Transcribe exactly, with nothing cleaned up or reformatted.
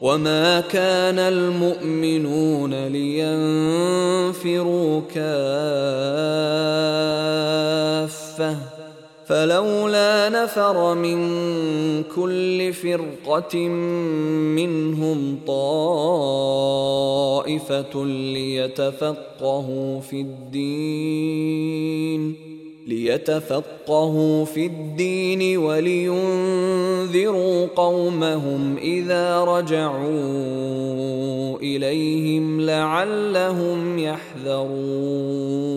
وما كان المؤمنون لينفروا كافة فلولا نفر من كل فرقة منهم طائفة ليتفقهوا في الدين ليتفقهوا في الدين ولينذروا قومهم إذا رجعوا إليهم لعلهم يحذرون